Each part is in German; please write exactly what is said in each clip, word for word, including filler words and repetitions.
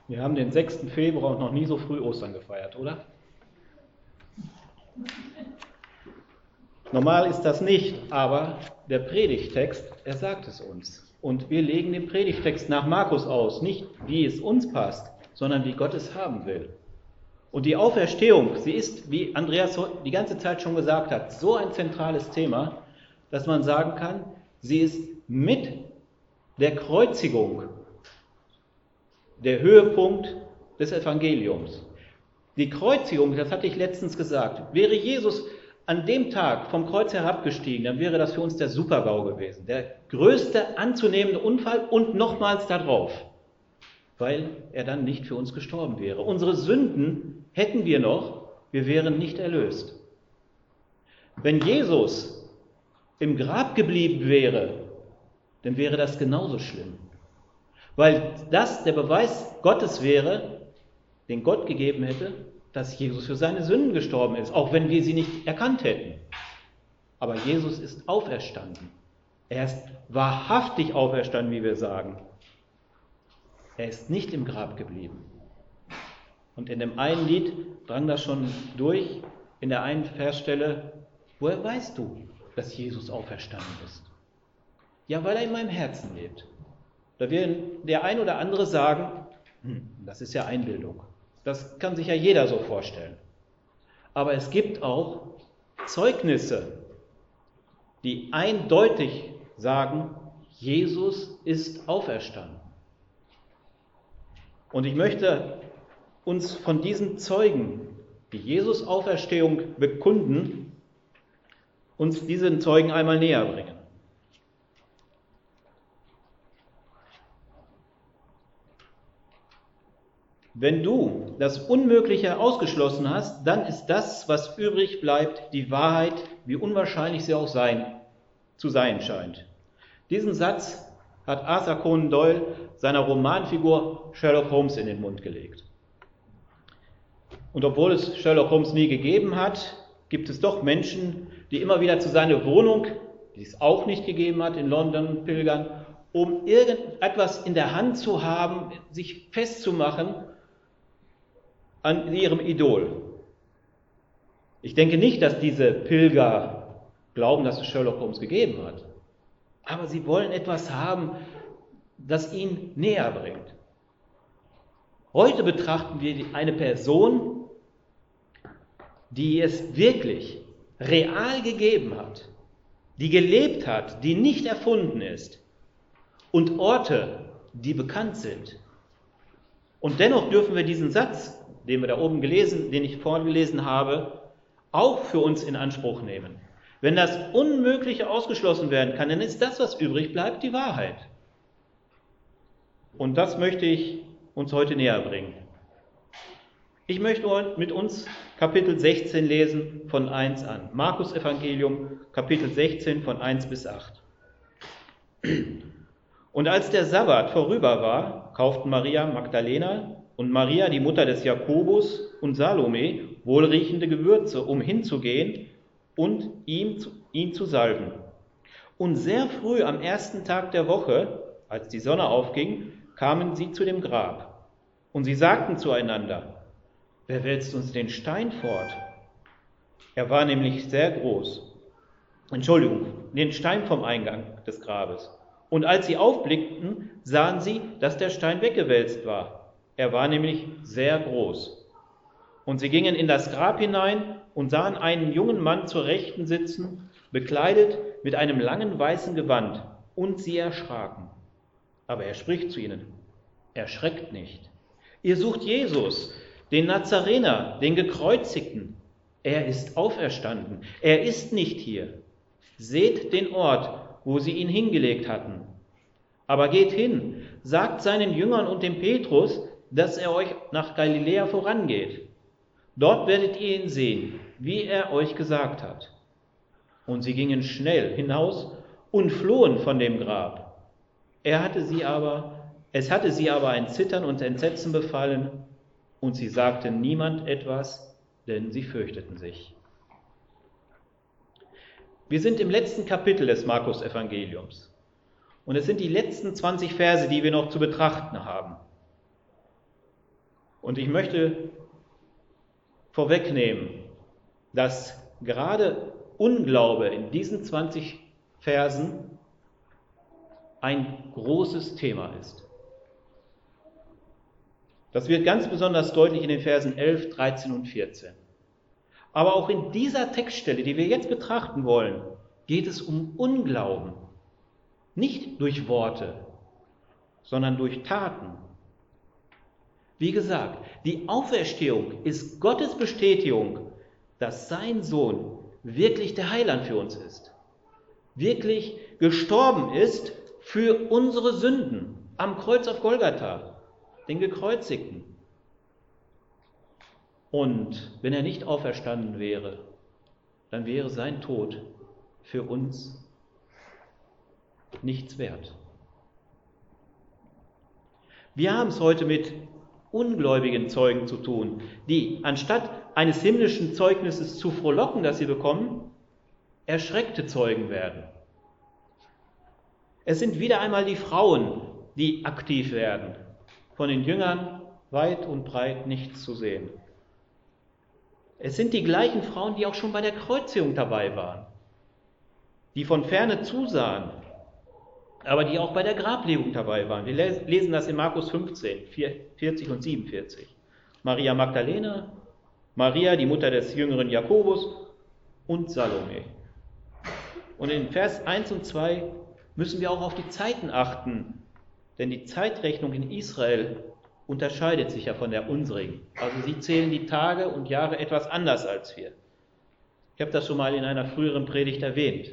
Wir haben den sechsten Februar und noch nie so früh Ostern gefeiert, oder? Normal ist das nicht, aber der Predigttext, er sagt es uns. Und wir legen den Predigttext nach Markus aus, nicht wie es uns passt, sondern wie Gott es haben will. Und die Auferstehung, sie ist, wie Andreas die ganze Zeit schon gesagt hat, so ein zentrales Thema, dass man sagen kann, sie ist mit der Kreuzigung der Höhepunkt des Evangeliums. Die Kreuzigung, das hatte ich letztens gesagt, wäre Jesus an dem Tag vom Kreuz herabgestiegen, dann wäre das für uns der Super-GAU gewesen. Der größte anzunehmende Unfall und nochmals darauf, weil er dann nicht für uns gestorben wäre. Unsere Sünden hätten wir noch, wir wären nicht erlöst. Wenn Jesus im Grab geblieben wäre, dann wäre das genauso schlimm. Weil das der Beweis Gottes wäre, den Gott gegeben hätte, dass Jesus für seine Sünden gestorben ist, auch wenn wir sie nicht erkannt hätten. Aber Jesus ist auferstanden. Er ist wahrhaftig auferstanden, wie wir sagen. Er ist nicht im Grab geblieben. Und in dem einen Lied drang das schon durch, in der einen Versstelle, woher weißt du, dass Jesus auferstanden ist? Ja, weil er in meinem Herzen lebt. Da wird der ein oder andere sagen, hm, das ist ja Einbildung. Das kann sich ja jeder so vorstellen. Aber es gibt auch Zeugnisse, die eindeutig sagen, Jesus ist auferstanden. Und ich möchte uns von diesen Zeugen, die Jesus Auferstehung bekunden, uns diesen Zeugen einmal näher bringen. Wenn du das Unmögliche ausgeschlossen hast, dann ist das, was übrig bleibt, die Wahrheit, wie unwahrscheinlich sie auch sein, zu sein scheint. Diesen Satz hat Arthur Conan Doyle seiner Romanfigur Sherlock Holmes in den Mund gelegt. Und obwohl es Sherlock Holmes nie gegeben hat, gibt es doch Menschen, die immer wieder zu seiner Wohnung, die es auch nicht gegeben hat, in London pilgern, um irgendetwas in der Hand zu haben, sich festzumachen an ihrem Idol. Ich denke nicht, dass diese Pilger glauben, dass es Sherlock Holmes gegeben hat. Aber sie wollen etwas haben, das ihn näher bringt. Heute betrachten wir eine Person, die es wirklich real gegeben hat, die gelebt hat, die nicht erfunden ist, und Orte, die bekannt sind. Und dennoch dürfen wir diesen Satz, den wir da oben gelesen, den ich vorgelesen habe, auch für uns in Anspruch nehmen. Wenn das Unmögliche ausgeschlossen werden kann, dann ist das, was übrig bleibt, die Wahrheit. Und das möchte ich uns heute näher bringen. Ich möchte mit uns Kapitel sechzehn lesen von eins an. Markus Evangelium, Kapitel sechzehn von eins bis acht. Und als der Sabbat vorüber war, kauften Maria Magdalena und Maria, die Mutter des Jakobus, und Salome wohlriechende Gewürze, um hinzugehen und ihm, ihn zu salben. Und sehr früh am ersten Tag der Woche, als die Sonne aufging, kamen sie zu dem Grab. Und sie sagten zueinander, wer wälzt uns den Stein fort? Er war nämlich sehr groß. Entschuldigung, den Stein vom Eingang des Grabes. Und als sie aufblickten, sahen sie, dass der Stein weggewälzt war. Er war nämlich sehr groß. Und sie gingen in das Grab hinein und sahen einen jungen Mann zur Rechten sitzen, bekleidet mit einem langen weißen Gewand, und sie erschraken. Aber er spricht zu ihnen, erschreckt nicht. Ihr sucht Jesus, den Nazarener, den Gekreuzigten. Er ist auferstanden. Er ist nicht hier. Seht den Ort, wo sie ihn hingelegt hatten. Aber geht hin, sagt seinen Jüngern und dem Petrus, dass er euch nach Galiläa vorangeht. Dort werdet ihr ihn sehen, wie er euch gesagt hat. Und sie gingen schnell hinaus und flohen von dem Grab. Er hatte sie aber, es hatte sie aber ein Zittern und Entsetzen befallen, und sie sagten niemand etwas, denn sie fürchteten sich. Wir sind im letzten Kapitel des Markus-Evangeliums. Und es sind die letzten zwanzig Verse, die wir noch zu betrachten haben. Und ich möchte vorwegnehmen, dass gerade Unglaube in diesen zwanzig Versen ein großes Thema ist. Das wird ganz besonders deutlich in den Versen elf, dreizehn und vierzehn. Aber auch in dieser Textstelle, die wir jetzt betrachten wollen, geht es um Unglauben. Nicht durch Worte, sondern durch Taten. Wie gesagt, die Auferstehung ist Gottes Bestätigung, dass sein Sohn wirklich der Heiland für uns ist. Wirklich gestorben ist für unsere Sünden am Kreuz auf Golgatha, den Gekreuzigten. Und wenn er nicht auferstanden wäre, dann wäre sein Tod für uns nichts wert. Wir haben es heute mit ungläubigen Zeugen zu tun, die anstatt eines himmlischen Zeugnisses zu frohlocken, das sie bekommen, erschreckte Zeugen werden. Es sind wieder einmal die Frauen, die aktiv werden, von den Jüngern weit und breit nichts zu sehen. Es sind die gleichen Frauen, die auch schon bei der Kreuzigung dabei waren, die von ferne zusahen, aber die auch bei der Grablegung dabei waren. Wir lesen das in Markus fünfzehn, vierzig und siebenundvierzig. Maria Magdalena, Maria, die Mutter des jüngeren Jakobus und Salome. Und in Vers eins und zwei müssen wir auch auf die Zeiten achten, denn die Zeitrechnung in Israel unterscheidet sich ja von der unsrigen. Also sie zählen die Tage und Jahre etwas anders als wir. Ich habe das schon mal in einer früheren Predigt erwähnt.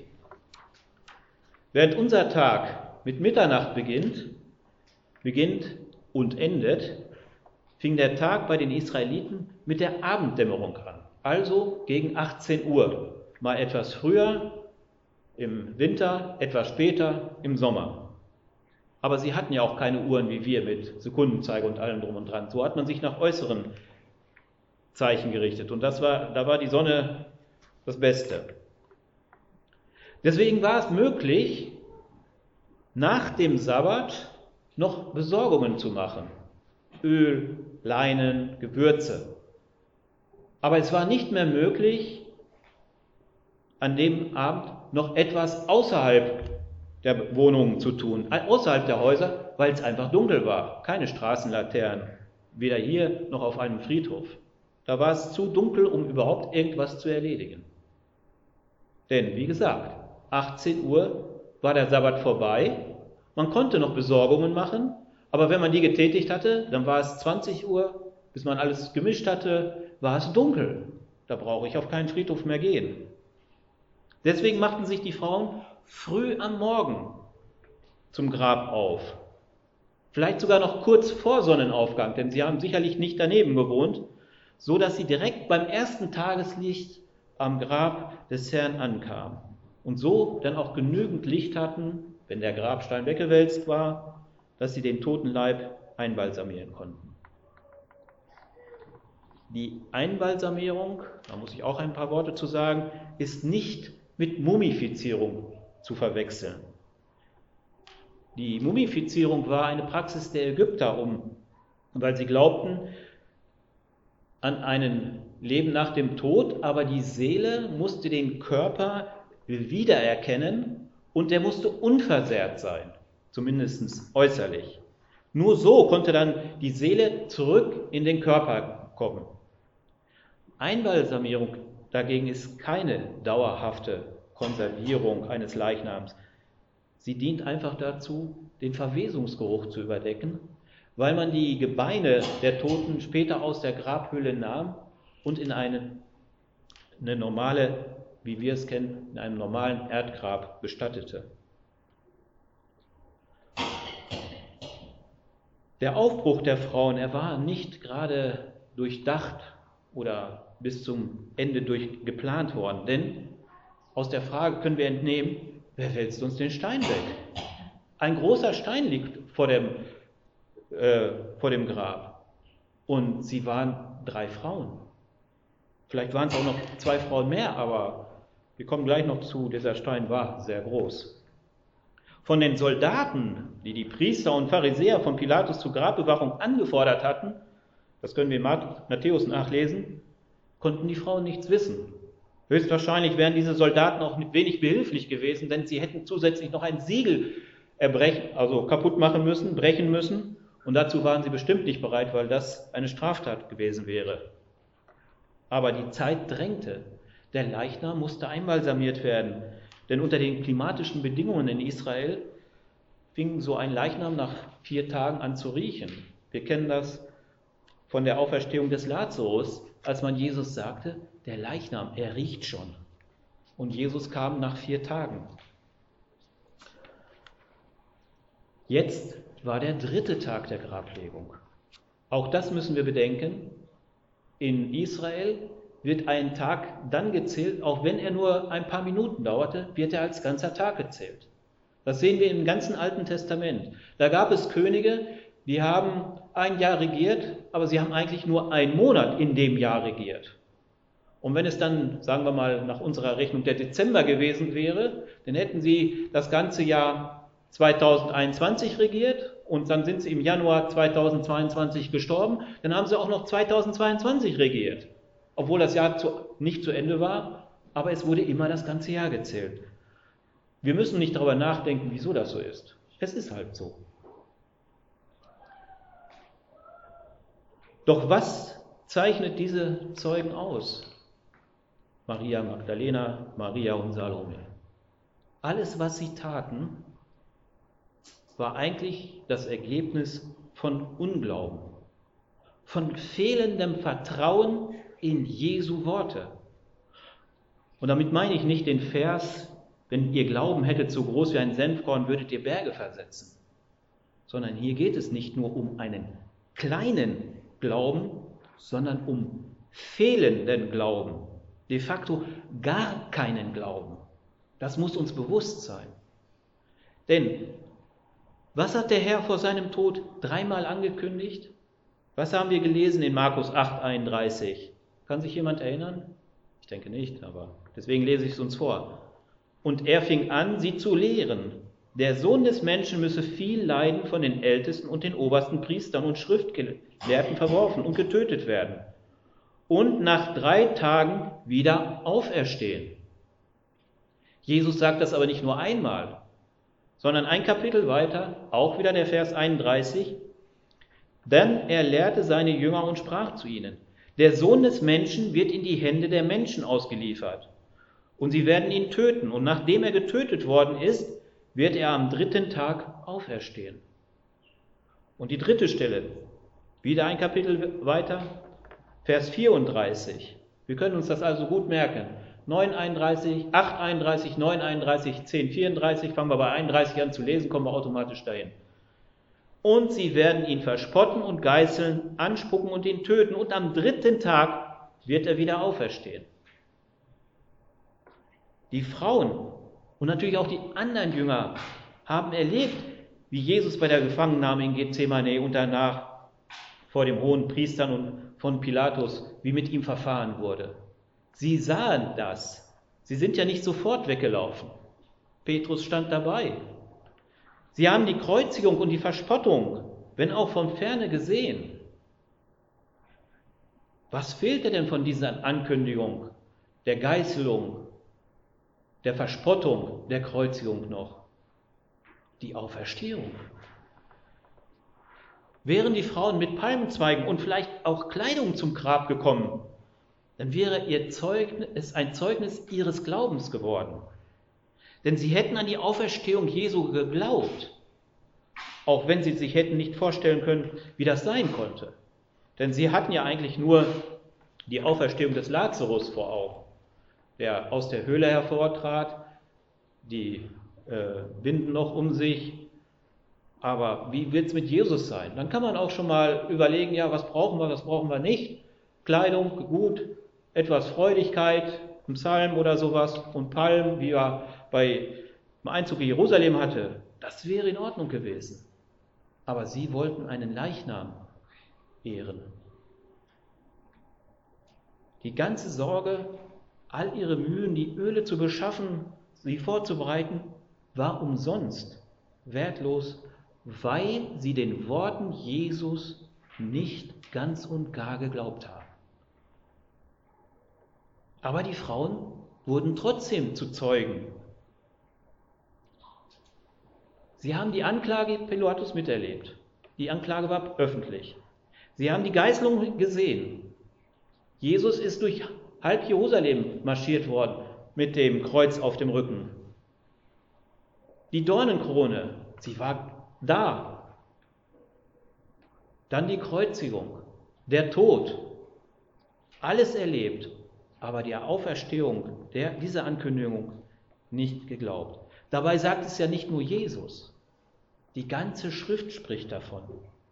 Während unser Tag mit Mitternacht beginnt, beginnt und endet, fing der Tag bei den Israeliten mit der Abenddämmerung an. Also gegen achtzehn Uhr, mal etwas früher im Winter, etwas später im Sommer. Aber sie hatten ja auch keine Uhren wie wir mit Sekundenzeiger und allem drum und dran. So hat man sich nach äußeren Zeichen gerichtet. Und das war, da war die Sonne das Beste. Deswegen war es möglich, nach dem Sabbat noch Besorgungen zu machen. Öl, Leinen, Gewürze. Aber es war nicht mehr möglich, an dem Abend noch etwas außerhalb der Wohnungen zu tun, außerhalb der Häuser, weil es einfach dunkel war. Keine Straßenlaternen, weder hier noch auf einem Friedhof. Da war es zu dunkel, um überhaupt irgendwas zu erledigen. Denn, wie gesagt, achtzehn Uhr war der Sabbat vorbei. Man konnte noch Besorgungen machen, aber wenn man die getätigt hatte, dann war es zwanzig Uhr, bis man alles gemischt hatte, war es dunkel. Da brauche ich auf keinen Friedhof mehr gehen. Deswegen machten sich die Frauen früh am Morgen zum Grab auf. Vielleicht sogar noch kurz vor Sonnenaufgang, denn sie haben sicherlich nicht daneben gewohnt, so dass sie direkt beim ersten Tageslicht am Grab des Herrn ankamen und so dann auch genügend Licht hatten, wenn der Grabstein weggewälzt war, dass sie den toten Leib einbalsamieren konnten. Die Einbalsamierung, da muss ich auch ein paar Worte zu sagen, ist nicht mit Mumifizierung zu verwechseln. Die Mumifizierung war eine Praxis der Ägypter, um, weil sie glaubten an ein Leben nach dem Tod, aber die Seele musste den Körper wiedererkennen und der musste unversehrt sein, zumindest äußerlich. Nur so konnte dann die Seele zurück in den Körper kommen. Einbalsamierung dagegen ist keine dauerhafte Konservierung eines Leichnams. Sie dient einfach dazu, den Verwesungsgeruch zu überdecken, weil man die Gebeine der Toten später aus der Grabhöhle nahm und in eine, eine normale, wie wir es kennen, in einem normalen Erdgrab bestattete. Der Aufbruch der Frauen, er war nicht gerade durchdacht oder bis zum Ende durch geplant worden, denn aus der Frage können wir entnehmen, wer wälzt uns den Stein weg? Ein großer Stein liegt vor dem, äh, vor dem Grab und sie waren drei Frauen. Vielleicht waren es auch noch zwei Frauen mehr, aber wir kommen gleich noch zu, dieser Stein war sehr groß. Von den Soldaten, die die Priester und Pharisäer von Pilatus zur Grabbewachung angefordert hatten, das können wir in Matthäus nachlesen, konnten die Frauen nichts wissen. Höchstwahrscheinlich wären diese Soldaten auch wenig behilflich gewesen, denn sie hätten zusätzlich noch ein Siegel erbrechen, also kaputt machen müssen, brechen müssen. Und dazu waren sie bestimmt nicht bereit, weil das eine Straftat gewesen wäre. Aber die Zeit drängte. Der Leichnam musste einbalsamiert werden. Denn unter den klimatischen Bedingungen in Israel fing so ein Leichnam nach vier Tagen an zu riechen. Wir kennen das von der Auferstehung des Lazarus, als man Jesus sagte, der Leichnam, er riecht schon. Und Jesus kam nach vier Tagen. Jetzt war der dritte Tag der Grablegung. Auch das müssen wir bedenken. In Israel wird ein Tag dann gezählt, auch wenn er nur ein paar Minuten dauerte, wird er als ganzer Tag gezählt. Das sehen wir im ganzen Alten Testament. Da gab es Könige, die haben ein Jahr regiert, aber sie haben eigentlich nur einen Monat in dem Jahr regiert. Und wenn es dann, sagen wir mal, nach unserer Rechnung der Dezember gewesen wäre, dann hätten sie das ganze Jahr zweitausendeinundzwanzig regiert und dann sind sie im Januar zweitausendzweiundzwanzig gestorben, dann haben sie auch noch zweitausendzweiundzwanzig regiert. Obwohl das Jahr zu, nicht zu Ende war, aber es wurde immer das ganze Jahr gezählt. Wir müssen nicht darüber nachdenken, wieso das so ist. Es ist halt so. Doch was zeichnet diese Zeugen aus? Maria Magdalena, Maria und Salome. Alles, was sie taten, war eigentlich das Ergebnis von Unglauben, von fehlendem Vertrauen in Jesu Worte. Und damit meine ich nicht den Vers, wenn ihr Glauben hättet so groß wie ein Senfkorn, würdet ihr Berge versetzen. Sondern hier geht es nicht nur um einen kleinen Glauben, sondern um fehlenden Glauben. De facto gar keinen Glauben. Das muss uns bewusst sein. Denn was hat der Herr vor seinem Tod dreimal angekündigt? Was haben wir gelesen in Markus acht einunddreißig? Kann sich jemand erinnern? Ich denke nicht, aber deswegen lese ich es uns vor. Und er fing an, sie zu lehren. Der Sohn des Menschen müsse viel leiden von den Ältesten und den obersten Priestern und Schriftgelehrten verworfen und getötet werden. Und nach drei Tagen wieder auferstehen. Jesus sagt das aber nicht nur einmal, sondern ein Kapitel weiter, auch wieder der Vers einunddreißig. Denn er lehrte seine Jünger und sprach zu ihnen, der Sohn des Menschen wird in die Hände der Menschen ausgeliefert. Und sie werden ihn töten. Und nachdem er getötet worden ist, wird er am dritten Tag auferstehen. Und die dritte Stelle, wieder ein Kapitel weiter, Vers vierunddreißig. Wir können uns das also gut merken. neun einunddreißig, acht einunddreißig, neun einunddreißig, zehn vierunddreißig, fangen wir bei einunddreißig an zu lesen, kommen wir automatisch dahin. Und sie werden ihn verspotten und geißeln, anspucken und ihn töten. Und am dritten Tag wird er wieder auferstehen. Die Frauen und natürlich auch die anderen Jünger haben erlebt, wie Jesus bei der Gefangennahme in Gethsemane und danach vor dem hohen Priestern und von Pilatus, wie mit ihm verfahren wurde. Sie sahen das. Sie sind ja nicht sofort weggelaufen. Petrus stand dabei. Sie haben die Kreuzigung und die Verspottung, wenn auch von Ferne, gesehen. Was fehlte denn von dieser Ankündigung, der Geißelung, der Verspottung, der Kreuzigung noch? Die Auferstehung. Wären die Frauen mit Palmenzweigen und vielleicht auch Kleidung zum Grab gekommen, dann wäre ihr Zeugnis, es ein Zeugnis ihres Glaubens geworden. Denn sie hätten an die Auferstehung Jesu geglaubt, auch wenn sie sich hätten nicht vorstellen können, wie das sein konnte. Denn sie hatten ja eigentlich nur die Auferstehung des Lazarus vor Augen, der aus der Höhle hervortrat, die äh, Binden noch um sich. Aber wie wird es mit Jesus sein? Dann kann man auch schon mal überlegen, ja, was brauchen wir, was brauchen wir nicht? Kleidung, gut, etwas Freudigkeit, ein Psalm oder sowas und Palmen, wie er bei dem Einzug in Jerusalem hatte, das wäre in Ordnung gewesen. Aber sie wollten einen Leichnam ehren. Die ganze Sorge, all ihre Mühen, die Öle zu beschaffen, sie vorzubereiten, war umsonst, wertlos, weil sie den Worten Jesus nicht ganz und gar geglaubt haben. Aber die Frauen wurden trotzdem zu Zeugen. Sie haben die Anklage Pilatus miterlebt. Die Anklage war öffentlich. Sie haben die Geißelung gesehen. Jesus ist durch halb Jerusalem marschiert worden mit dem Kreuz auf dem Rücken. Die Dornenkrone, sie war da. Dann die Kreuzigung, der Tod, alles erlebt, aber der Auferstehung, der, diese Ankündigung nicht geglaubt. Dabei sagt es ja nicht nur Jesus, die ganze Schrift spricht davon.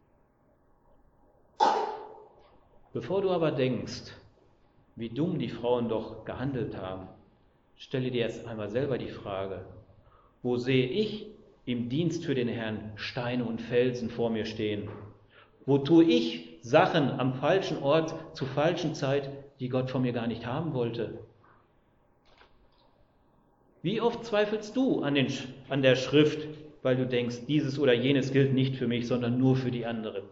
Bevor du aber denkst, wie dumm die Frauen doch gehandelt haben, stelle dir erst einmal selber die Frage, wo sehe ich im Dienst für den Herrn Steine und Felsen vor mir stehen? Wo tue ich Sachen am falschen Ort zur falschen Zeit, die Gott von mir gar nicht haben wollte? Wie oft zweifelst du an, den, an der Schrift, weil du denkst, dieses oder jenes gilt nicht für mich, sondern nur für die anderen?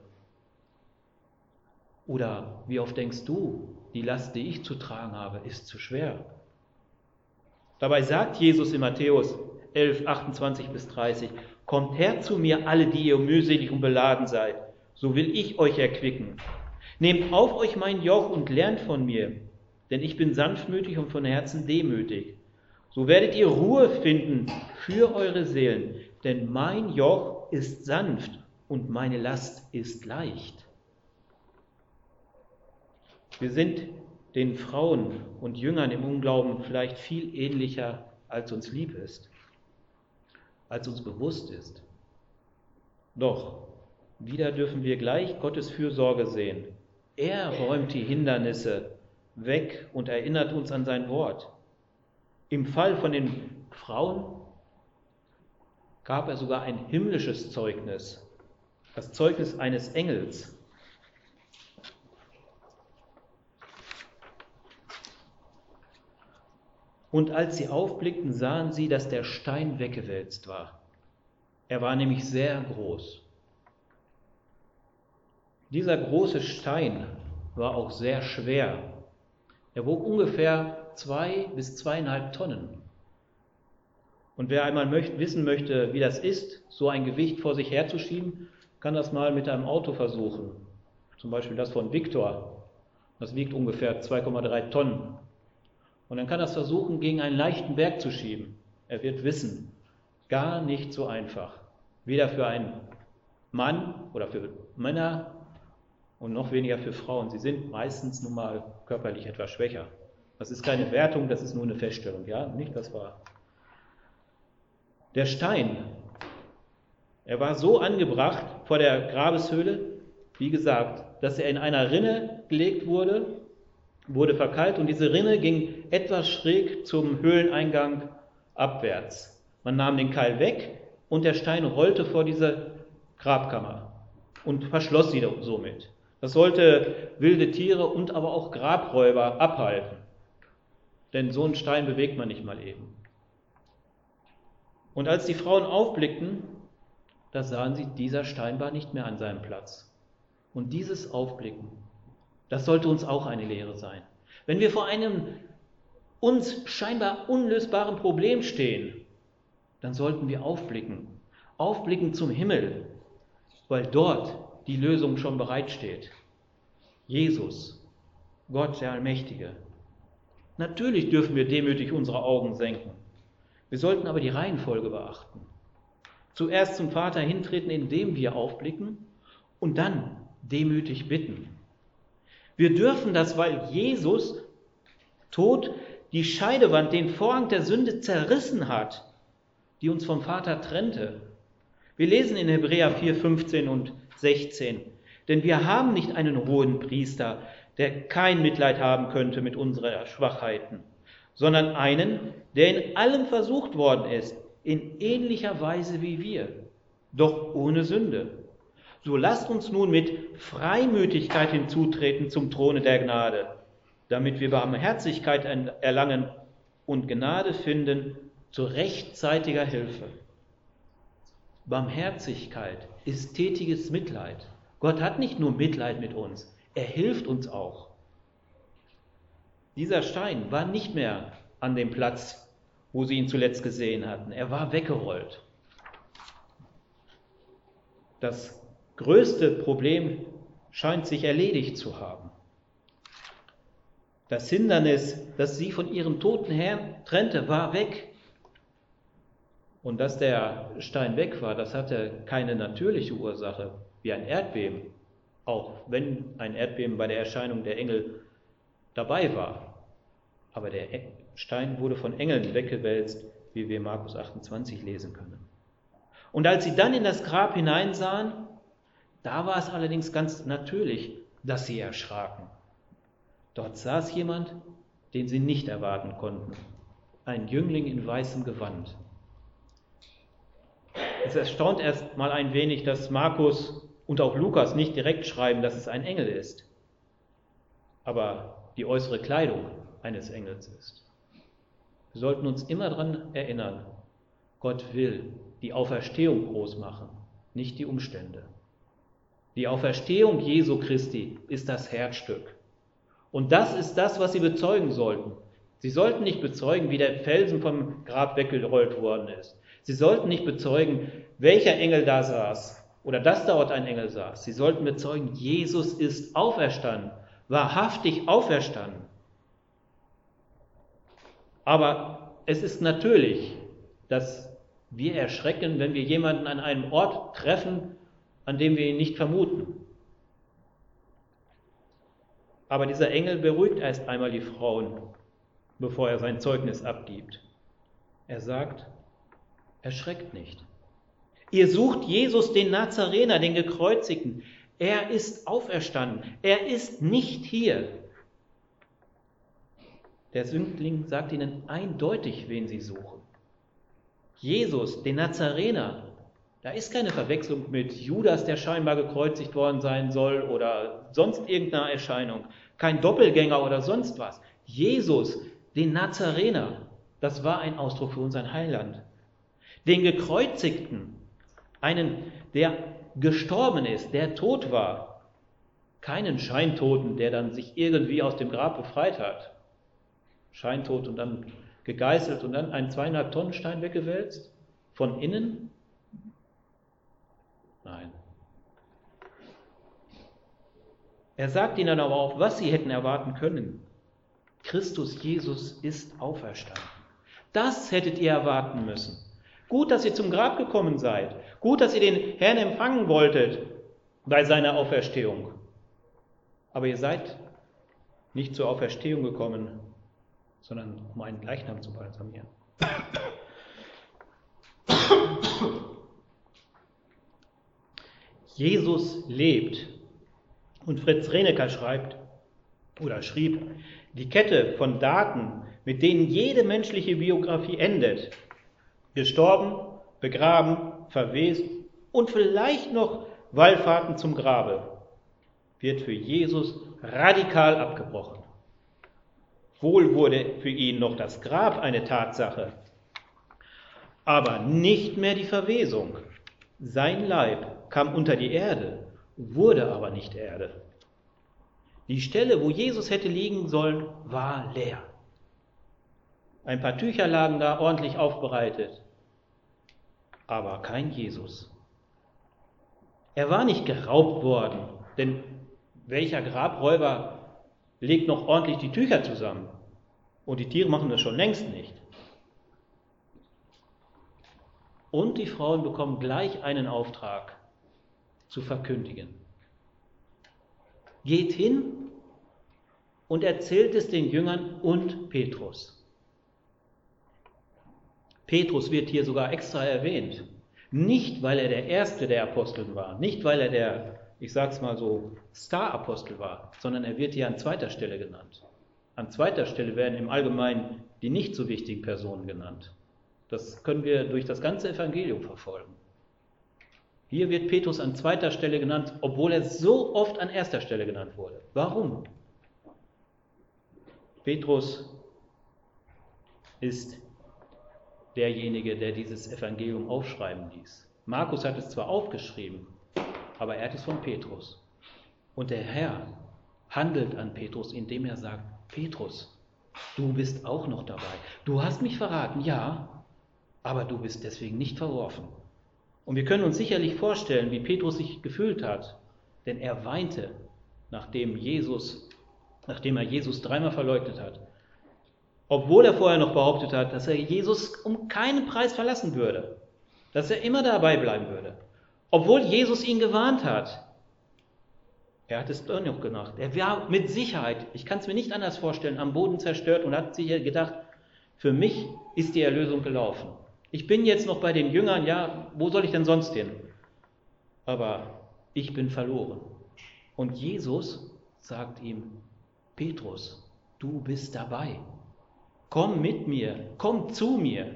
Oder wie oft denkst du, die Last, die ich zu tragen habe, ist zu schwer? Dabei sagt Jesus in Matthäus elf, achtundzwanzig bis dreißig, kommt her zu mir alle, die ihr mühselig und beladen seid, so will ich euch erquicken. Nehmt auf euch mein Joch und lernt von mir, denn ich bin sanftmütig und von Herzen demütig. So werdet ihr Ruhe finden für eure Seelen, denn mein Joch ist sanft und meine Last ist leicht. Wir sind den Frauen und Jüngern im Unglauben vielleicht viel ähnlicher, als uns lieb ist, als uns bewusst ist. Doch wieder dürfen wir gleich Gottes Fürsorge sehen. Er räumt die Hindernisse weg und erinnert uns an sein Wort. Im Fall von den Frauen gab er sogar ein himmlisches Zeugnis, das Zeugnis eines Engels. Und als sie aufblickten, sahen sie, dass der Stein weggewälzt war. Er war nämlich sehr groß. Dieser große Stein war auch sehr schwer. Er wog ungefähr zwei bis zweieinhalb Tonnen. Und wer einmal möcht, wissen möchte, wie das ist, so ein Gewicht vor sich herzuschieben, kann das mal mit einem Auto versuchen. Zum Beispiel das von Victor. Das wiegt ungefähr zwei Komma drei Tonnen. Und dann kann er es versuchen, gegen einen leichten Berg zu schieben. Er wird wissen, gar nicht so einfach. Weder für einen Mann oder für Männer und noch weniger für Frauen. Sie sind meistens nun mal körperlich etwas schwächer. Das ist keine Wertung, das ist nur eine Feststellung. Ja, nicht das war. Der Stein, er war so angebracht vor der Grabeshöhle, wie gesagt, dass er in einer Rinne gelegt wurde, wurde verkeilt und diese Rinne ging etwas schräg zum Höhleneingang abwärts. Man nahm den Keil weg und der Stein rollte vor diese Grabkammer und verschloss sie somit. Das sollte wilde Tiere und aber auch Grabräuber abhalten, denn so einen Stein bewegt man nicht mal eben. Und als die Frauen aufblickten, da sahen sie, dieser Stein war nicht mehr an seinem Platz. Und dieses Aufblicken, das sollte uns auch eine Lehre sein. Wenn wir vor einem uns scheinbar unlösbaren Problem stehen, dann sollten wir aufblicken. Aufblicken zum Himmel, weil dort die Lösung schon bereitsteht. Jesus, Gott der Allmächtige. Natürlich dürfen wir demütig unsere Augen senken. Wir sollten aber die Reihenfolge beachten. Zuerst zum Vater hintreten, indem wir aufblicken und dann demütig bitten. Wir dürfen das, weil Jesus tot die Scheidewand, den Vorhang der Sünde zerrissen hat, die uns vom Vater trennte. Wir lesen in Hebräer vier, fünfzehn und sechzehn, denn wir haben nicht einen hohen Priester, der kein Mitleid haben könnte mit unseren Schwachheiten, sondern einen, der in allem versucht worden ist, in ähnlicher Weise wie wir, doch ohne Sünde. So lasst uns nun mit Freimütigkeit hinzutreten zum Throne der Gnade, damit wir Barmherzigkeit erlangen und Gnade finden zu rechtzeitiger Hilfe. Barmherzigkeit ist tätiges Mitleid. Gott hat nicht nur Mitleid mit uns, Er hilft uns auch. Dieser Stein war nicht mehr an dem Platz, wo sie ihn zuletzt gesehen hatten. Er war weggerollt. Das größte Problem scheint sich erledigt zu haben. Das Hindernis, das sie von ihrem toten Herrn trennte, war weg. Und dass der Stein weg war, das hatte keine natürliche Ursache, wie ein Erdbeben, auch wenn ein Erdbeben bei der Erscheinung der Engel dabei war. Aber der Stein wurde von Engeln weggewälzt, wie wir in Markus achtundzwanzig lesen können. Und als sie dann in das Grab hineinsahen, da war es allerdings ganz natürlich, dass sie erschraken. Dort saß jemand, den sie nicht erwarten konnten, ein Jüngling in weißem Gewand. Es erstaunt erst mal ein wenig, dass Markus und auch Lukas nicht direkt schreiben, dass es ein Engel ist, aber die äußere Kleidung eines Engels ist. Wir sollten uns immer daran erinnern, Gott will die Auferstehung groß machen, nicht die Umstände. Die Auferstehung Jesu Christi ist das Herzstück. Und das ist das, was sie bezeugen sollten. Sie sollten nicht bezeugen, wie der Felsen vom Grab weggerollt worden ist. Sie sollten nicht bezeugen, welcher Engel da saß oder dass dort ein Engel saß. Sie sollten bezeugen, Jesus ist auferstanden, wahrhaftig auferstanden. Aber es ist natürlich, dass wir erschrecken, wenn wir jemanden an einem Ort treffen, an dem wir ihn nicht vermuten. Aber dieser Engel beruhigt erst einmal die Frauen, bevor er sein Zeugnis abgibt. Er sagt, erschreckt nicht. Ihr sucht Jesus, den Nazarener, den Gekreuzigten. Er ist auferstanden. Er ist nicht hier. Der Sündling sagt ihnen eindeutig, wen sie suchen. Jesus, den Nazarener. Da ist keine Verwechslung mit Judas, der scheinbar gekreuzigt worden sein soll oder sonst irgendeiner Erscheinung. Kein Doppelgänger oder sonst was. Jesus, den Nazarener, das war ein Ausdruck für unseren Heiland. Den Gekreuzigten, einen, der gestorben ist, der tot war. Keinen Scheintoten, der dann sich irgendwie aus dem Grab befreit hat. Scheintot und dann gegeißelt und dann einen zweieinhalb Tonnen Stein weggewälzt? Von innen? Nein. Er sagt ihnen aber auch, was sie hätten erwarten können. Christus Jesus ist auferstanden. Das hättet ihr erwarten müssen. Gut, dass ihr zum Grab gekommen seid. Gut, dass ihr den Herrn empfangen wolltet bei seiner Auferstehung. Aber ihr seid nicht zur Auferstehung gekommen, sondern um einen Leichnam zu balsamieren. Jesus lebt. Und Fritz Reneker schreibt oder schrieb, die Kette von Daten, mit denen jede menschliche Biografie endet, gestorben, begraben, verwest und vielleicht noch Wallfahrten zum Grabe, wird für Jesus radikal abgebrochen. Wohl wurde für ihn noch das Grab eine Tatsache, aber nicht mehr die Verwesung. Sein Leib kam unter die Erde, wurde aber nicht Erde. Die Stelle, wo Jesus hätte liegen sollen, war leer. Ein paar Tücher lagen da ordentlich aufbereitet, aber kein Jesus. Er war nicht geraubt worden, denn welcher Grabräuber legt noch ordentlich die Tücher zusammen? Und die Tiere machen das schon längst nicht. Und die Frauen bekommen gleich einen Auftrag zu verkündigen. Geht hin und erzählt es den Jüngern und Petrus. Petrus wird hier sogar extra erwähnt. Nicht, weil er der erste der Aposteln war, nicht, weil er der, ich sag's mal so, Star-Apostel war, sondern er wird hier an zweiter Stelle genannt. An zweiter Stelle werden im Allgemeinen die nicht so wichtigen Personen genannt. Das können wir durch das ganze Evangelium verfolgen. Hier wird Petrus an zweiter Stelle genannt, obwohl er so oft an erster Stelle genannt wurde. Warum? Petrus ist derjenige, der dieses Evangelium aufschreiben ließ. Markus hat es zwar aufgeschrieben, aber er hat es von Petrus. Und der Herr handelt an Petrus, indem er sagt, Petrus, du bist auch noch dabei. Du hast mich verraten, ja, aber du bist deswegen nicht verworfen. Und wir können uns sicherlich vorstellen, wie Petrus sich gefühlt hat, denn er weinte, nachdem Jesus, nachdem er Jesus dreimal verleugnet hat. Obwohl er vorher noch behauptet hat, dass er Jesus um keinen Preis verlassen würde, dass er immer dabei bleiben würde. Obwohl Jesus ihn gewarnt hat. Er hat es doch noch gemacht. Er war mit Sicherheit, ich kann es mir nicht anders vorstellen, am Boden zerstört und hat sich gedacht, für mich ist die Erlösung gelaufen. Ich bin jetzt noch bei den Jüngern, ja, wo soll ich denn sonst hin? Aber ich bin verloren. Und Jesus sagt ihm, Petrus, du bist dabei. Komm mit mir, komm zu mir.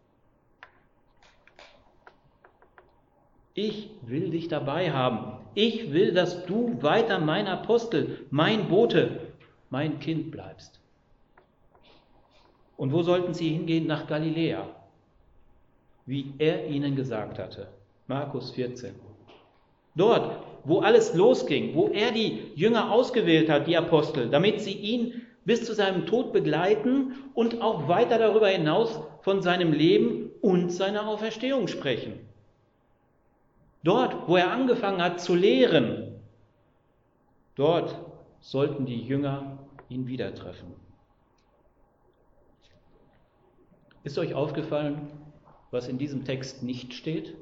Ich will dich dabei haben. Ich will, dass du weiter mein Apostel, mein Bote, mein Kind bleibst. Und wo sollten sie hingehen? Nach Galiläa, wie er ihnen gesagt hatte. Markus vierzehn. Dort, wo alles losging, wo er die Jünger ausgewählt hat, die Apostel, damit sie ihn bis zu seinem Tod begleiten und auch weiter darüber hinaus von seinem Leben und seiner Auferstehung sprechen. Dort, wo er angefangen hat zu lehren, dort sollten die Jünger ihn wieder treffen. Ist euch aufgefallen, was in diesem Text nicht steht?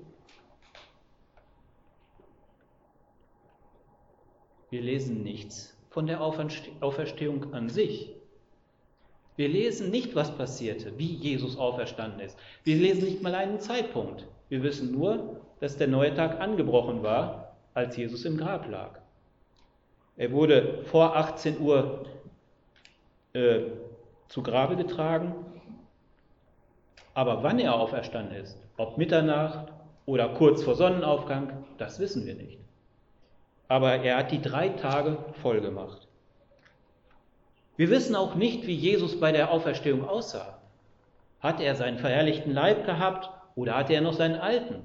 Wir lesen nichts von der Auferstehung an sich. Wir lesen nicht, was passierte, wie Jesus auferstanden ist. Wir lesen nicht mal einen Zeitpunkt. Wir wissen nur, dass der neue Tag angebrochen war, als Jesus im Grab lag. Er wurde vor achtzehn Uhr äh, zu Grabe getragen, aber wann er auferstanden ist, ob Mitternacht oder kurz vor Sonnenaufgang, das wissen wir nicht. Aber er hat die drei Tage voll gemacht. Wir wissen auch nicht, wie Jesus bei der Auferstehung aussah. Hat er seinen verherrlichten Leib gehabt oder hatte er noch seinen alten?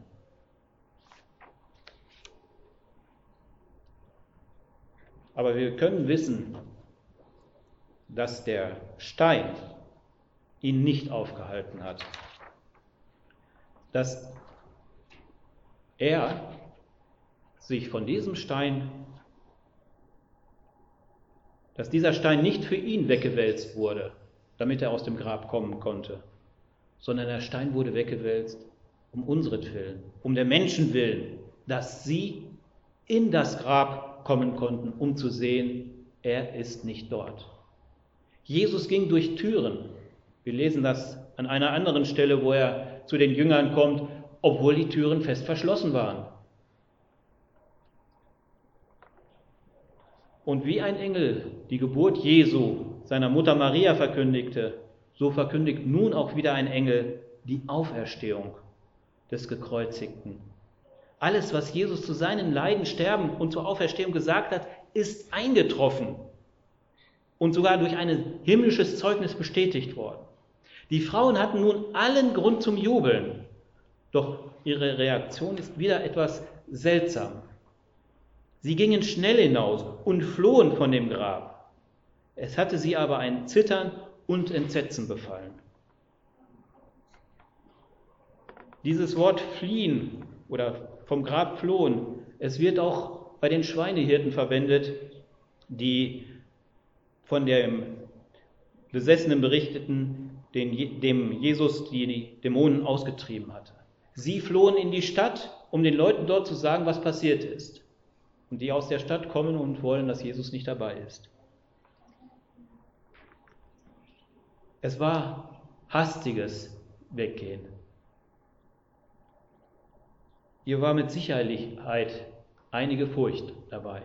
Aber wir können wissen, dass der Stein ihn nicht aufgehalten hat. Dass er sich von diesem Stein, dass dieser Stein nicht für ihn weggewälzt wurde, damit er aus dem Grab kommen konnte, sondern der Stein wurde weggewälzt um unseretwillen, um der Menschen willen, dass sie in das Grab kommen konnten, um zu sehen, er ist nicht dort. Jesus ging durch Türen. Wir lesen das an einer anderen Stelle, wo er zu den Jüngern kommt, obwohl die Türen fest verschlossen waren. Und wie ein Engel die Geburt Jesu seiner Mutter Maria verkündigte, so verkündigt nun auch wieder ein Engel die Auferstehung des Gekreuzigten. Alles, was Jesus zu seinen Leiden, Sterben und zur Auferstehung gesagt hat, ist eingetroffen und sogar durch ein himmlisches Zeugnis bestätigt worden. Die Frauen hatten nun allen Grund zum Jubeln, doch ihre Reaktion ist wieder etwas seltsam. Sie gingen schnell hinaus und flohen von dem Grab. Es hatte sie aber ein Zittern und Entsetzen befallen. Dieses Wort fliehen oder vom Grab flohen, es wird auch bei den Schweinehirten verwendet, die von dem Besessenen berichteten, den, dem Jesus die Dämonen ausgetrieben hatte. Sie flohen in die Stadt, um den Leuten dort zu sagen, was passiert ist. Und die aus der Stadt kommen und wollen, dass Jesus nicht dabei ist. Es war hastiges Weggehen. Hier war mit Sicherheit einige Furcht dabei.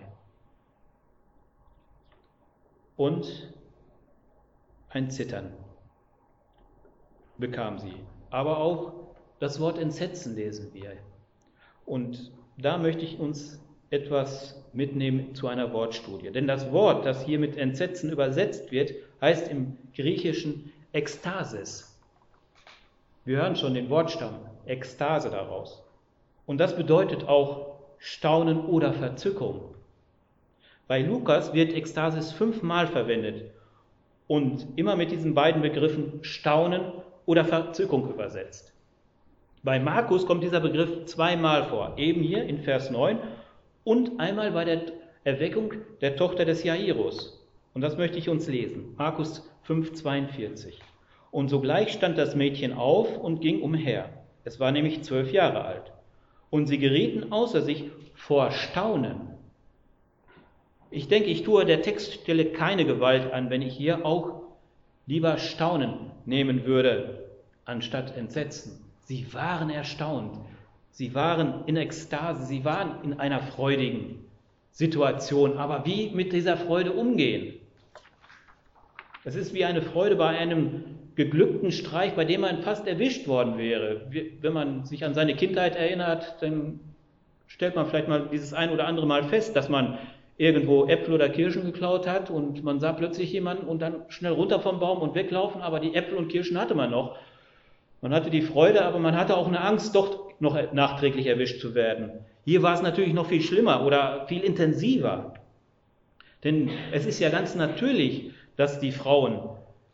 Und ein Zittern bekam sie. Aber auch das Wort Entsetzen lesen wir. Und da möchte ich uns etwas mitnehmen zu einer Wortstudie. Denn das Wort, das hier mit Entsetzen übersetzt wird, heißt im Griechischen Ekstasis. Wir hören schon den Wortstamm, Ekstase daraus. Und das bedeutet auch Staunen oder Verzückung. Bei Lukas wird Ekstasis fünfmal verwendet und immer mit diesen beiden Begriffen Staunen oder Verzückung übersetzt. Bei Markus kommt dieser Begriff zweimal vor, eben hier in Vers neun und einmal bei der Erweckung der Tochter des Jairus. Und das möchte ich uns lesen. Markus fünf, zweiundvierzig. Und sogleich stand das Mädchen auf und ging umher. Es war nämlich zwölf Jahre alt. Und sie gerieten außer sich vor Staunen. Ich denke, ich tue der Textstelle keine Gewalt an, wenn ich hier auch lieber Staunen nehmen würde, anstatt Entsetzen. Sie waren erstaunt. Sie waren in Ekstase. Sie waren in einer freudigen Situation. Aber wie mit dieser Freude umgehen? Es ist wie eine Freude bei einem geglückten Streich, bei dem man fast erwischt worden wäre. Wenn man sich an seine Kindheit erinnert, dann stellt man vielleicht mal dieses ein oder andere Mal fest, dass man irgendwo Äpfel oder Kirschen geklaut hat und man sah plötzlich jemanden und dann schnell runter vom Baum und weglaufen, aber die Äpfel und Kirschen hatte man noch. Man hatte die Freude, aber man hatte auch eine Angst, doch noch nachträglich erwischt zu werden. Hier war es natürlich noch viel schlimmer oder viel intensiver. Denn es ist ja ganz natürlich, dass die Frauen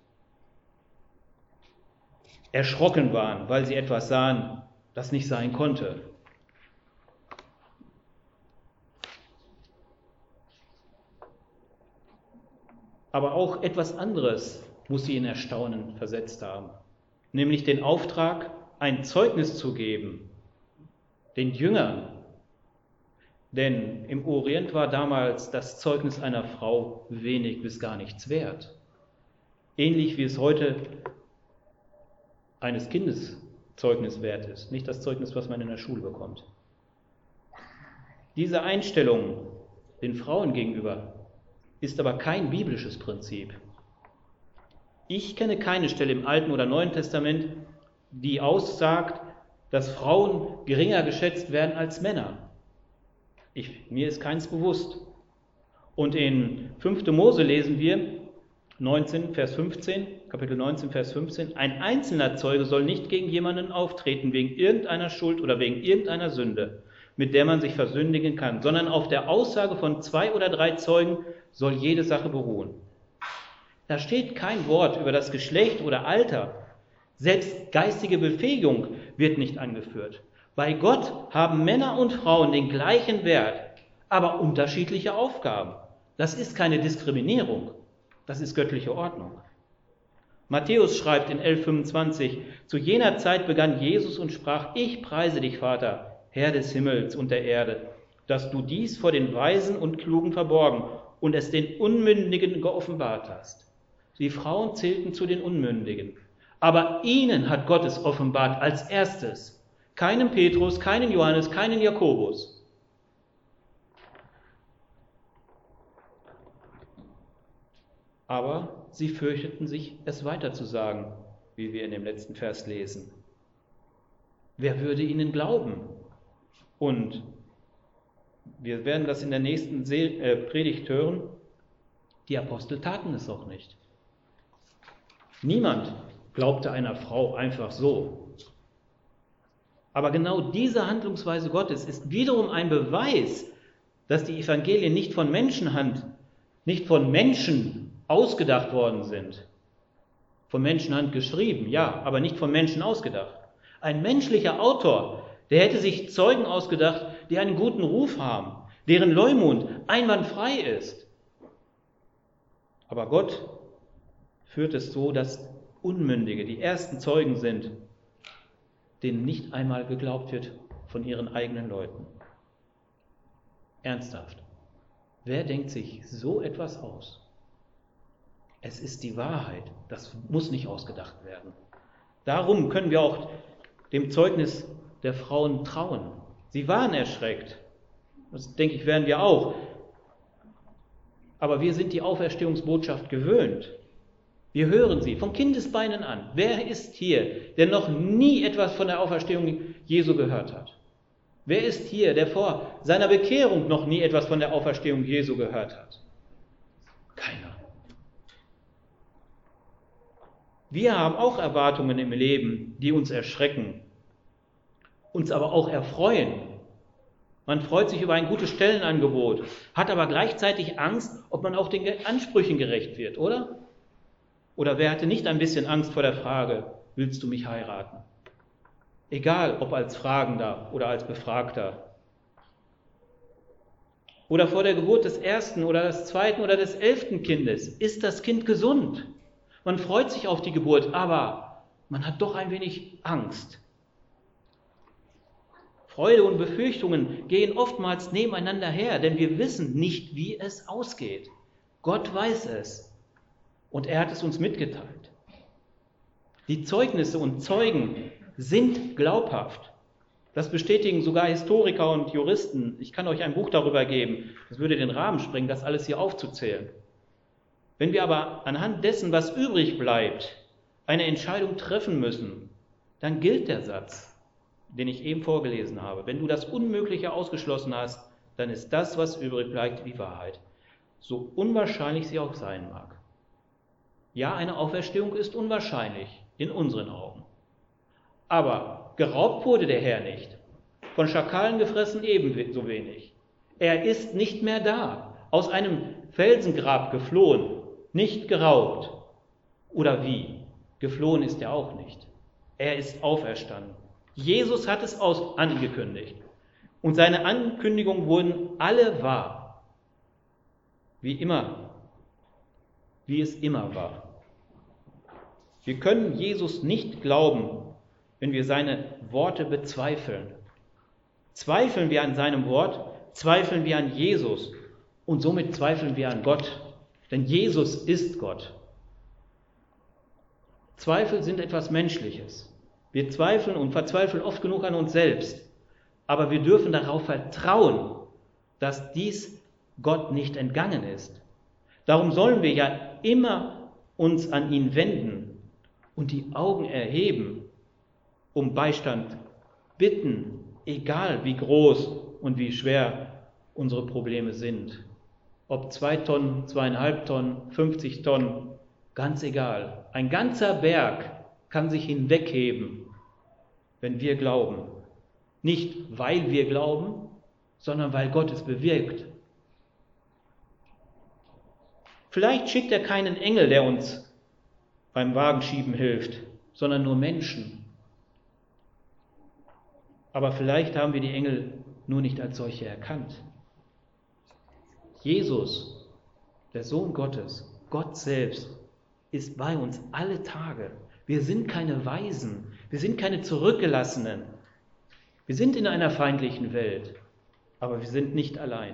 erschrocken waren, weil sie etwas sahen, das nicht sein konnte. Aber auch etwas anderes muss sie in Erstaunen versetzt haben, nämlich den Auftrag, ein Zeugnis zu geben, den Jüngern. Denn im Orient war damals das Zeugnis einer Frau wenig bis gar nichts wert. Ähnlich wie es heute eines Kindes Zeugnis wert ist, nicht das Zeugnis, was man in der Schule bekommt. Diese Einstellung den Frauen gegenüber ist aber kein biblisches Prinzip. Ich kenne keine Stelle im Alten oder Neuen Testament, die aussagt, dass Frauen geringer geschätzt werden als Männer. Ich, mir ist keins bewusst. Und in fünfter Mose lesen wir, neunzehn, Vers fünfzehn, Kapitel neunzehn, Vers fünfzehn, ein einzelner Zeuge soll nicht gegen jemanden auftreten, wegen irgendeiner Schuld oder wegen irgendeiner Sünde, mit der man sich versündigen kann, sondern auf der Aussage von zwei oder drei Zeugen soll jede Sache beruhen. Da steht kein Wort über das Geschlecht oder Alter. Selbst geistige Befähigung wird nicht angeführt. Bei Gott haben Männer und Frauen den gleichen Wert, aber unterschiedliche Aufgaben. Das ist keine Diskriminierung, das ist göttliche Ordnung. Matthäus schreibt in elf fünfundzwanzig, zu jener Zeit begann Jesus und sprach, ich preise dich, Vater, Herr des Himmels und der Erde, dass du dies vor den Weisen und Klugen verborgen und es den Unmündigen geoffenbart hast. Die Frauen zählten zu den Unmündigen, aber ihnen hat Gott es offenbart als erstes. Keinem Petrus, keinen Johannes, keinen Jakobus. Aber sie fürchteten sich, es weiter zu sagen, wie wir in dem letzten Vers lesen. Wer würde ihnen glauben? Und wir werden das in der nächsten Predigt hören, die Apostel taten es auch nicht. Niemand glaubte einer Frau einfach so. Aber genau diese Handlungsweise Gottes ist wiederum ein Beweis, dass die Evangelien nicht von Menschenhand, nicht von Menschen ausgedacht worden sind. Von Menschenhand geschrieben, ja, aber nicht von Menschen ausgedacht. Ein menschlicher Autor, der hätte sich Zeugen ausgedacht, die einen guten Ruf haben, deren Leumund einwandfrei ist. Aber Gott führt es so, dass Unmündige die ersten Zeugen sind, denen nicht einmal geglaubt wird von ihren eigenen Leuten. Ernsthaft, wer denkt sich so etwas aus? Es ist die Wahrheit, das muss nicht ausgedacht werden. Darum können wir auch dem Zeugnis der Frauen trauen. Sie waren erschreckt, das denke ich, werden wir auch. Aber wir sind die Auferstehungsbotschaft gewöhnt. Wir hören sie von Kindesbeinen an. Wer ist hier, der noch nie etwas von der Auferstehung Jesu gehört hat? Wer ist hier, der vor seiner Bekehrung noch nie etwas von der Auferstehung Jesu gehört hat? Keiner. Wir haben auch Erwartungen im Leben, die uns erschrecken, uns aber auch erfreuen. Man freut sich über ein gutes Stellenangebot, hat aber gleichzeitig Angst, ob man auch den Ansprüchen gerecht wird, oder? Oder wer hatte nicht ein bisschen Angst vor der Frage, willst du mich heiraten? Egal, ob als Fragender oder als Befragter. Oder vor der Geburt des ersten oder des zweiten oder des elften Kindes. Ist das Kind gesund? Man freut sich auf die Geburt, aber man hat doch ein wenig Angst. Freude und Befürchtungen gehen oftmals nebeneinander her, denn wir wissen nicht, wie es ausgeht. Gott weiß es und er hat es uns mitgeteilt. Die Zeugnisse und Zeugen sind glaubhaft. Das bestätigen sogar Historiker und Juristen. Ich kann euch ein Buch darüber geben. Das würde den Rahmen sprengen, das alles hier aufzuzählen. Wenn wir aber anhand dessen, was übrig bleibt, eine Entscheidung treffen müssen, dann gilt der Satz, den ich eben vorgelesen habe. Wenn du das Unmögliche ausgeschlossen hast, dann ist das, was übrig bleibt, die Wahrheit. So unwahrscheinlich sie auch sein mag. Ja, eine Auferstehung ist unwahrscheinlich in unseren Augen. Aber geraubt wurde der Herr nicht. Von Schakalen gefressen ebenso wenig. Er ist nicht mehr da. Aus einem Felsengrab geflohen, nicht geraubt. Oder wie? Geflohen ist er auch nicht. Er ist auferstanden. Jesus hat es aus angekündigt. Und seine Ankündigungen wurden alle wahr. Wie immer. Wie es immer war. Wir können Jesus nicht glauben, wenn wir seine Worte bezweifeln. Zweifeln wir an seinem Wort, zweifeln wir an Jesus und somit zweifeln wir an Gott. Denn Jesus ist Gott. Zweifel sind etwas Menschliches. Wir zweifeln und verzweifeln oft genug an uns selbst. Aber wir dürfen darauf vertrauen, dass dies Gott nicht entgangen ist. Darum sollen wir ja immer uns an ihn wenden und die Augen erheben, um Beistand bitten, egal wie groß und wie schwer unsere Probleme sind. Ob zwei Tonnen, zweieinhalb Tonnen, fünfzig Tonnen, ganz egal. Ein ganzer Berg kann sich hinwegheben, wenn wir glauben. Nicht, weil wir glauben, sondern weil Gott es bewirkt. Vielleicht schickt er keinen Engel, der uns beim Wagenschieben hilft, sondern nur Menschen. Aber vielleicht haben wir die Engel nur nicht als solche erkannt. Jesus, der Sohn Gottes, Gott selbst, ist bei uns alle Tage. Wir sind keine Waisen, wir sind keine Zurückgelassenen. Wir sind in einer feindlichen Welt, aber wir sind nicht allein.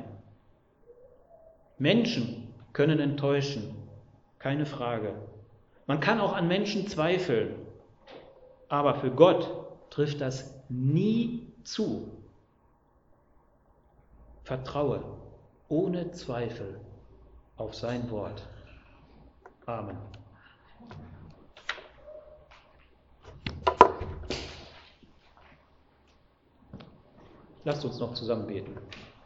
Menschen können enttäuschen, keine Frage. Man kann auch an Menschen zweifeln, aber für Gott trifft das nie zu. Vertraue ohne Zweifel auf sein Wort. Amen. Lasst uns noch zusammen beten.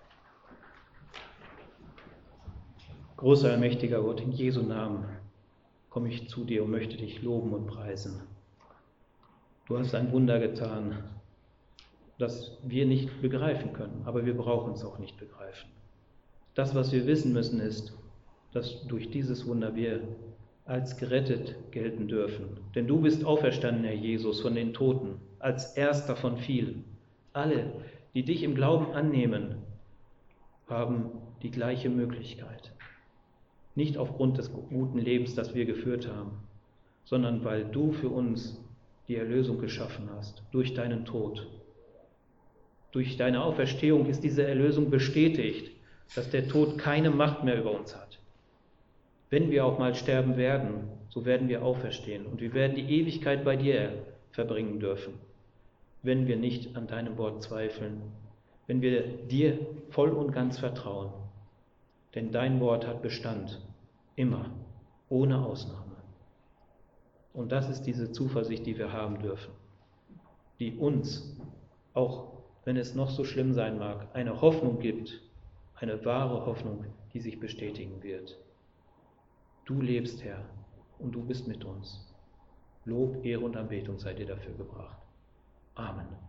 Großer, allmächtiger Gott, in Jesu Namen komme ich zu dir und möchte dich loben und preisen. Du hast ein Wunder getan, das wir nicht begreifen können, aber wir brauchen es auch nicht begreifen. Das, was wir wissen müssen, ist, dass durch dieses Wunder wir als gerettet gelten dürfen. Denn du bist auferstanden, Herr Jesus, von den Toten, als erster von vielen. Alle, die dich im Glauben annehmen, haben die gleiche Möglichkeit. Nicht aufgrund des guten Lebens, das wir geführt haben, sondern weil du für uns die Erlösung geschaffen hast, durch deinen Tod. Durch deine Auferstehung ist diese Erlösung bestätigt, dass der Tod keine Macht mehr über uns hat. Wenn wir auch mal sterben werden, so werden wir auferstehen und wir werden die Ewigkeit bei dir verbringen dürfen, wenn wir nicht an deinem Wort zweifeln, wenn wir dir voll und ganz vertrauen. Denn dein Wort hat Bestand, immer, ohne Ausnahme. Und das ist diese Zuversicht, die wir haben dürfen, die uns, auch wenn es noch so schlimm sein mag, eine Hoffnung gibt, eine wahre Hoffnung, die sich bestätigen wird. Du lebst, Herr, und du bist mit uns. Lob, Ehre und Anbetung sei dir dafür gebracht. Amen.